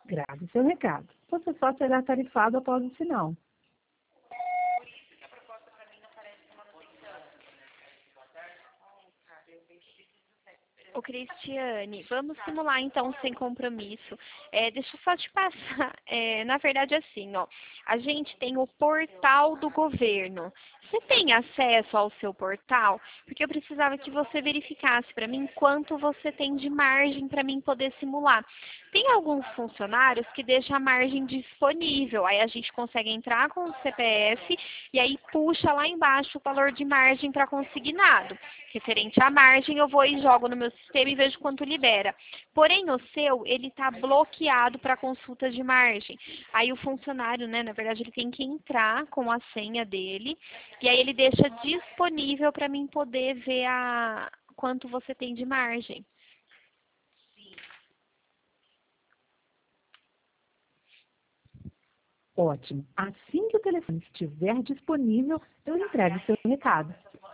Grave seu recado. Você só será tarifado após o sinal. Ô, Cristiane, vamos simular então sem compromisso. Deixa eu só te passar. Na verdade, assim, ó, a gente tem o portal do governo. Você tem acesso ao seu portal? Porque eu precisava que você verificasse para mim quanto você tem de margem para mim poder simular. Tem alguns funcionários que deixam a margem disponível. Aí a gente consegue entrar com o CPF e aí puxa lá embaixo o valor de margem para consignado. Referente à margem, eu vou e jogo no meu sistema e vejo quanto libera. Porém, no seu, ele está bloqueado para consulta de margem. Aí o funcionário, né, na verdade, ele tem que entrar com a senha dele e aí ele deixa disponível para mim poder ver quanto você tem de margem. Ótimo. Assim que o telefone estiver disponível, eu entrego seu recado.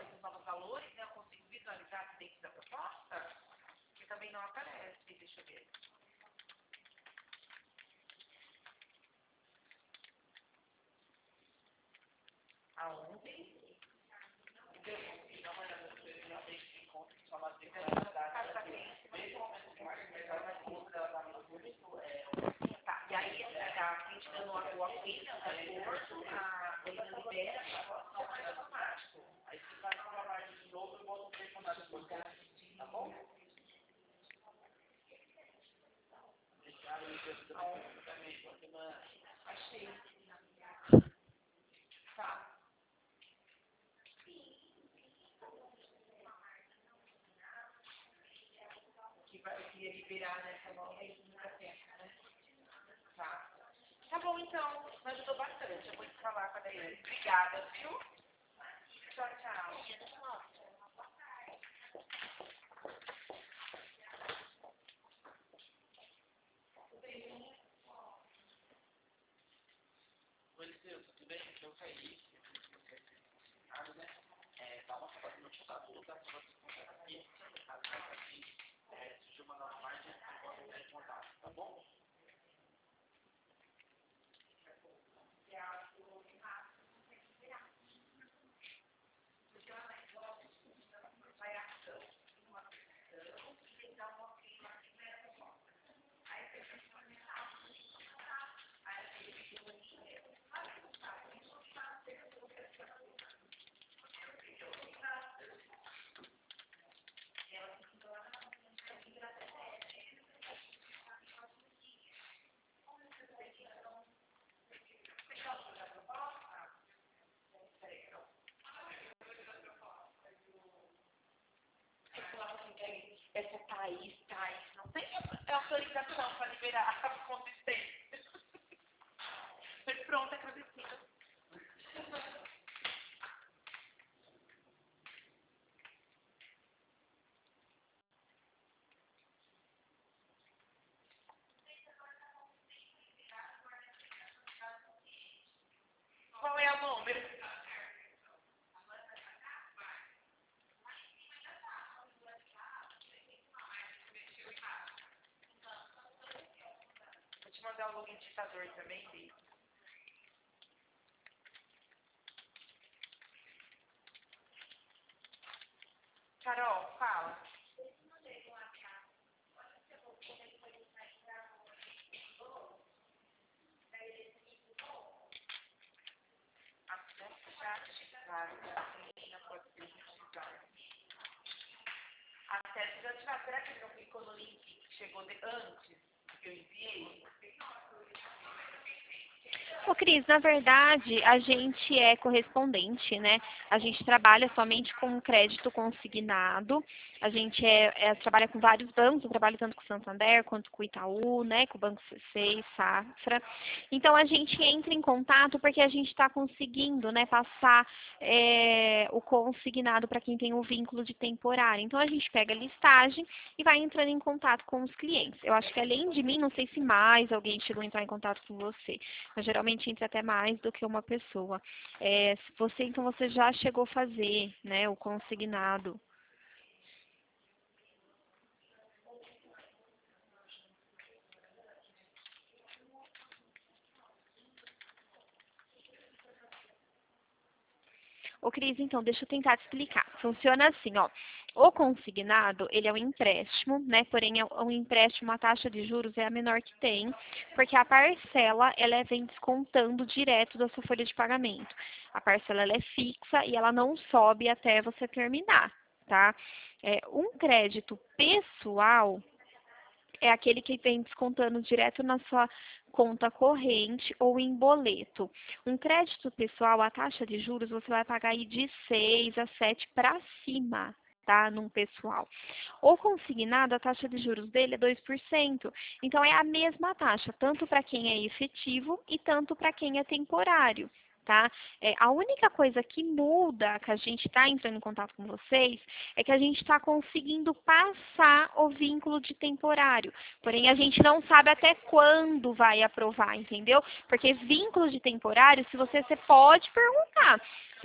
Tá bom, então. Me ajudou bastante. Eu vou te falar com a Daiane. Obrigada, viu? Tchau, tchau. Oi, Liceu, tudo bem? Aqui eu caí. Dá uma foto no computador, tá? Surgiu uma nova margem, eu posso entrar em contato, tá bom? Essa Thaís, não tem autorização para liberar a consistência. Foi pronta, agradecida. Qual é o número? Vou te mandar o login digitador também, Bi. Carol, fala. Acesse já ativar. Será que ele não clicou no link que chegou antes que eu enviei? Ô, Cris, na verdade, a gente é correspondente, né? A gente trabalha somente com crédito consignado. A gente trabalha com vários bancos, eu trabalho tanto com o Santander quanto com o Itaú, né? Com o Banco C6, Safra. Então, a gente entra em contato porque a gente está conseguindo, né, passar o consignado para quem tem o vínculo de temporário. Então, a gente pega a listagem e vai entrando em contato com os clientes. Eu acho que além de mim, não sei se mais alguém chegou a entrar em contato com você, mas geralmente entra até mais do que uma pessoa. Então você já chegou a fazer, né, o consignado. Ô, Cris, então, deixa eu tentar te explicar. Funciona assim, ó. O consignado, ele é um empréstimo, né? Porém, é um empréstimo, a taxa de juros é a menor que tem, porque a parcela, ela vem descontando direto da sua folha de pagamento. A parcela, ela é fixa e ela não sobe até você terminar, tá? Um crédito pessoal é aquele que vem descontando direto na sua conta corrente ou em boleto. Um crédito pessoal, a taxa de juros, você vai pagar aí de 6 a 7 para cima, tá? Num pessoal. O consignado, a taxa de juros dele é 2%. Então, é a mesma taxa, tanto para quem é efetivo e tanto para quem é temporário. Tá? A única coisa que muda, que a gente está entrando em contato com vocês, é que a gente está conseguindo passar o vínculo de temporário. Porém, a gente não sabe até quando vai aprovar, entendeu? Porque vínculo de temporário, se você pode perguntar.